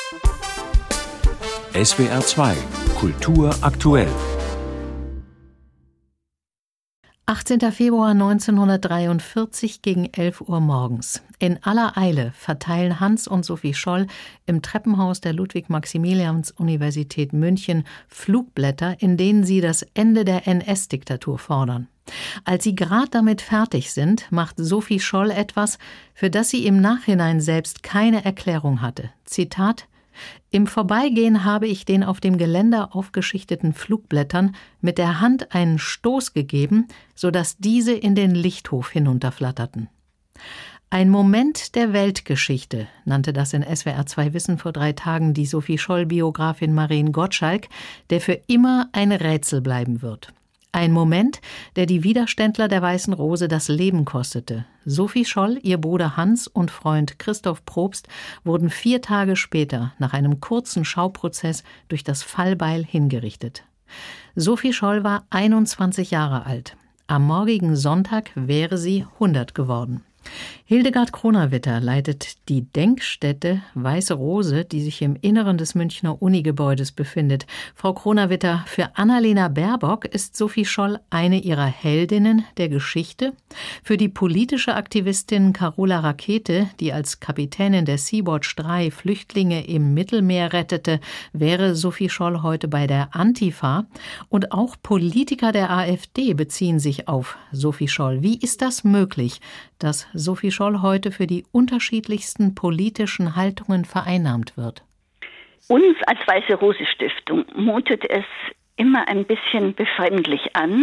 SWR 2 Kultur aktuell. 18. Februar 1943 gegen 11 Uhr morgens. In aller Eile verteilen Hans und Sophie Scholl im Treppenhaus der Ludwig-Maximilians-Universität München Flugblätter, in denen sie das Ende der NS-Diktatur fordern. Als sie gerade damit fertig sind, macht Sophie Scholl etwas, für das sie im Nachhinein selbst keine Erklärung hatte. Zitat: Im Vorbeigehen habe ich den auf dem Geländer aufgeschichteten Flugblättern mit der Hand einen Stoß gegeben, sodass diese in den Lichthof hinunterflatterten. Ein Moment der Weltgeschichte, nannte das in SWR 2 Wissen vor 3 Tagen die Sophie Scholl-Biografin Marien Gottschalk, der für immer ein Rätsel bleiben wird. Ein Moment, der die Widerständler der Weißen Rose das Leben kostete. Sophie Scholl, ihr Bruder Hans und Freund Christoph Probst wurden 4 Tage später nach einem kurzen Schauprozess durch das Fallbeil hingerichtet. Sophie Scholl war 21 Jahre alt. Am morgigen Sonntag wäre sie 100 geworden. Hildegard Kronawitter leitet die Denkstätte Weiße Rose, die sich im Inneren des Münchner Unigebäudes befindet. Frau Kronawitter, für Annalena Baerbock ist Sophie Scholl eine ihrer Heldinnen der Geschichte. Für die politische Aktivistin Carola Rackete, die als Kapitänin der Sea-Watch 3 Flüchtlinge im Mittelmeer rettete, wäre Sophie Scholl heute bei der Antifa. Und auch Politiker der AfD beziehen sich auf Sophie Scholl. Wie ist das möglich, dass Sophie Scholl heute für die unterschiedlichsten politischen Haltungen vereinnahmt wird? Uns als Weiße Rose Stiftung mutet es immer ein bisschen befremdlich an,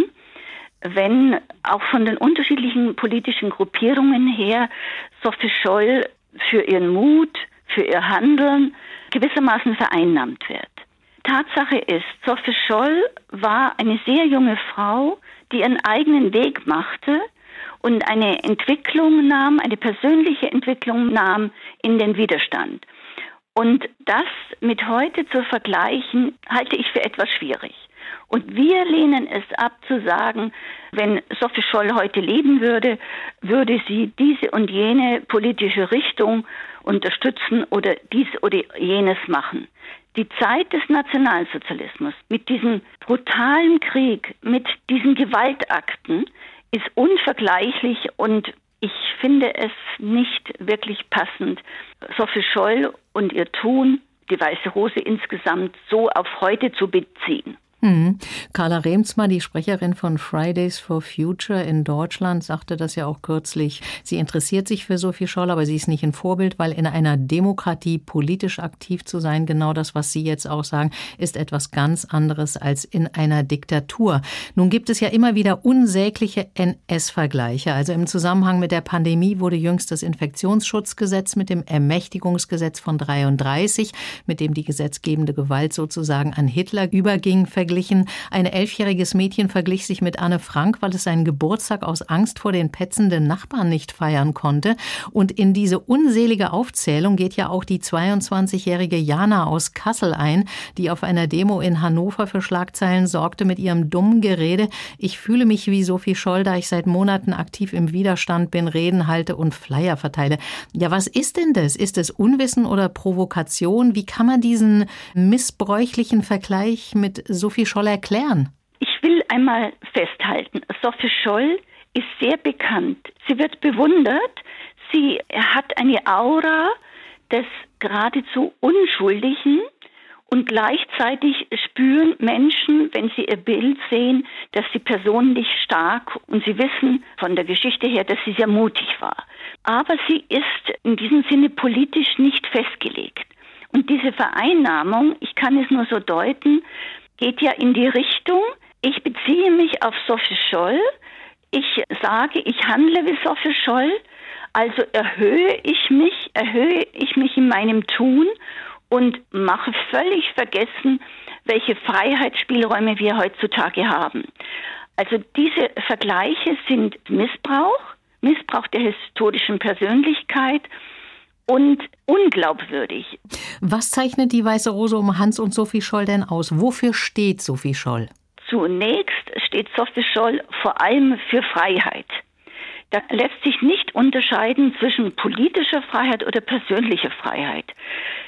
wenn auch von den unterschiedlichen politischen Gruppierungen her Sophie Scholl für ihren Mut, für ihr Handeln gewissermaßen vereinnahmt wird. Tatsache ist, Sophie Scholl war eine sehr junge Frau, die ihren eigenen Weg machte und eine Entwicklung nahm, eine persönliche Entwicklung nahm in den Widerstand. Und das mit heute zu vergleichen, halte ich für etwas schwierig. Und wir lehnen es ab zu sagen, wenn Sophie Scholl heute leben würde, würde sie diese und jene politische Richtung unterstützen oder dies oder jenes machen. Die Zeit des Nationalsozialismus mit diesem brutalen Krieg, mit diesen Gewaltakten, ist unvergleichlich und ich finde es nicht wirklich passend, Sophie Scholl und ihr Tun, die Weiße Rose insgesamt, so auf heute zu beziehen. Carla Remzma, die Sprecherin von Fridays for Future in Deutschland, sagte das ja auch kürzlich. Sie interessiert sich für Sophie Scholl, aber sie ist nicht ein Vorbild, weil in einer Demokratie politisch aktiv zu sein, genau das, was Sie jetzt auch sagen, ist etwas ganz anderes als in einer Diktatur. Nun gibt es ja immer wieder unsägliche NS-Vergleiche. Also im Zusammenhang mit der Pandemie wurde jüngst das Infektionsschutzgesetz mit dem Ermächtigungsgesetz von 1933, mit dem die gesetzgebende Gewalt sozusagen an Hitler überging, verglichen. Ein 11-jähriges Mädchen verglich sich mit Anne Frank, weil es seinen Geburtstag aus Angst vor den petzenden Nachbarn nicht feiern konnte. Und in diese unselige Aufzählung geht ja auch die 22-jährige Jana aus Kassel ein, die auf einer Demo in Hannover für Schlagzeilen sorgte mit ihrem dummen Gerede: Ich fühle mich wie Sophie Scholl, da ich seit Monaten aktiv im Widerstand bin, Reden halte und Flyer verteile. Ja, was ist denn das? Ist es Unwissen oder Provokation? Wie kann man diesen missbräuchlichen Vergleich mit Sophie Scholl erklären? Ich will einmal festhalten, Sophie Scholl ist sehr bekannt. Sie wird bewundert. Sie hat eine Aura des geradezu Unschuldigen und gleichzeitig spüren Menschen, wenn sie ihr Bild sehen, dass sie persönlich stark und sie wissen von der Geschichte her, dass sie sehr mutig war. Aber sie ist in diesem Sinne politisch nicht festgelegt. Und diese Vereinnahmung, ich kann es nur so deuten, geht ja in die Richtung, ich beziehe mich auf Sophie Scholl, ich sage, ich handle wie Sophie Scholl, also erhöhe ich mich in meinem Tun und mache völlig vergessen, welche Freiheitsspielräume wir heutzutage haben. Also diese Vergleiche sind Missbrauch der historischen Persönlichkeit und unglaubwürdig. Was zeichnet die Weiße Rose um Hans und Sophie Scholl denn aus? Wofür steht Sophie Scholl? Zunächst steht Sophie Scholl vor allem für Freiheit. Da lässt sich nicht unterscheiden zwischen politischer Freiheit oder persönlicher Freiheit.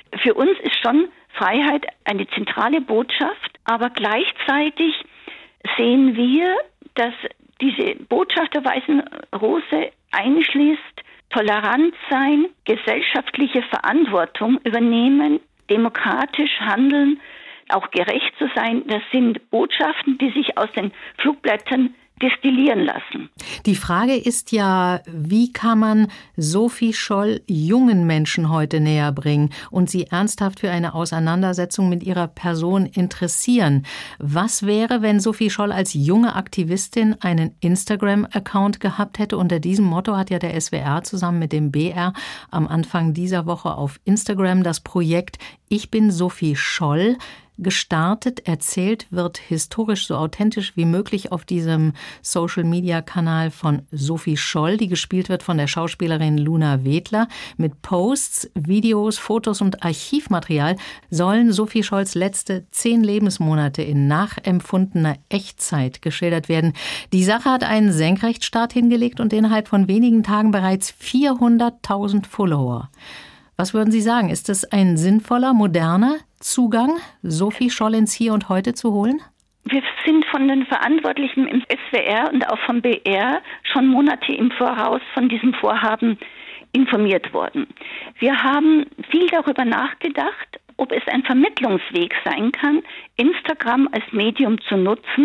Für uns ist schon Freiheit eine zentrale Botschaft, aber gleichzeitig sehen wir, dass diese Botschaft der Weißen Rose einschließt, tolerant sein, gesellschaftliche Verantwortung übernehmen, demokratisch handeln, auch gerecht zu sein. Das sind Botschaften, die sich aus den Flugblättern destillieren lassen. Die Frage ist ja, wie kann man Sophie Scholl jungen Menschen heute näher bringen und sie ernsthaft für eine Auseinandersetzung mit ihrer Person interessieren? Was wäre, wenn Sophie Scholl als junge Aktivistin einen Instagram-Account gehabt hätte? Unter diesem Motto hat ja der SWR zusammen mit dem BR am Anfang dieser Woche auf Instagram das Projekt Ich bin Sophie Scholl gestartet. Erzählt wird historisch so authentisch wie möglich auf diesem Social-Media-Kanal von Sophie Scholl, die gespielt wird von der Schauspielerin Luna Wedler. Mit Posts, Videos, Fotos und Archivmaterial sollen Sophie Scholls letzte 10 Lebensmonate in nachempfundener Echtzeit geschildert werden. Die Sache hat einen Senkrechtstart hingelegt und innerhalb von wenigen Tagen bereits 400.000 Follower. Was würden Sie sagen? Ist es ein sinnvoller, moderner Zugang, Sophie Scholl ins Hier und Heute zu holen? Wir sind von den Verantwortlichen im SWR und auch vom BR schon Monate im Voraus von diesem Vorhaben informiert worden. Wir haben viel darüber nachgedacht, ob es ein Vermittlungsweg sein kann, Instagram als Medium zu nutzen.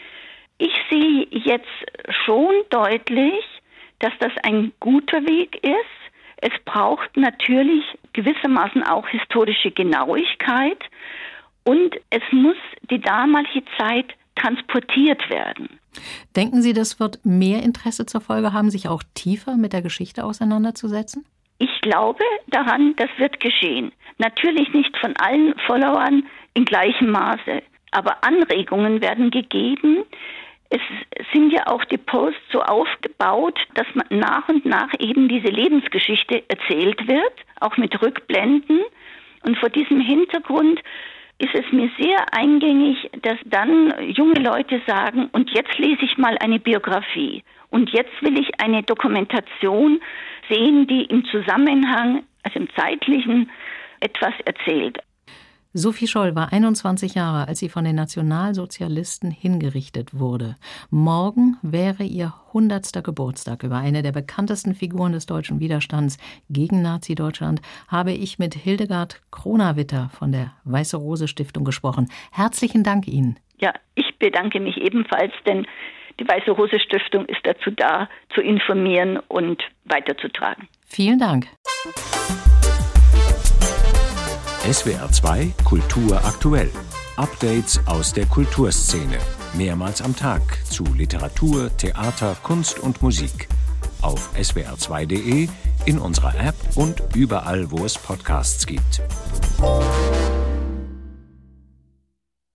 Ich sehe jetzt schon deutlich, dass das ein guter Weg ist. Es braucht natürlich gewissermaßen auch historische Genauigkeit und es muss die damalige Zeit transportiert werden. Denken Sie, das wird mehr Interesse zur Folge haben, sich auch tiefer mit der Geschichte auseinanderzusetzen? Ich glaube daran, das wird geschehen. Natürlich nicht von allen Followern in gleichem Maße, aber Anregungen werden gegeben. Es sind ja auch die Posts so aufgebaut, dass man nach und nach eben diese Lebensgeschichte erzählt wird, auch mit Rückblenden. Und vor diesem Hintergrund ist es mir sehr eingängig, dass dann junge Leute sagen, und jetzt lese ich mal eine Biografie. Und jetzt will ich eine Dokumentation sehen, die im Zusammenhang, also im zeitlichen, etwas erzählt. Sophie Scholl war 21 Jahre, als sie von den Nationalsozialisten hingerichtet wurde. Morgen wäre ihr 100. Geburtstag. Über eine der bekanntesten Figuren des deutschen Widerstands gegen Nazi-Deutschland habe ich mit Hildegard Kronawitter von der Weiße Rose Stiftung gesprochen. Herzlichen Dank Ihnen. Ja, ich bedanke mich ebenfalls, denn die Weiße Rose Stiftung ist dazu da, zu informieren und weiterzutragen. Vielen Dank. SWR 2 Kultur aktuell. Updates aus der Kulturszene. Mehrmals am Tag zu Literatur, Theater, Kunst und Musik. Auf swr2.de, in unserer App und überall, wo es Podcasts gibt.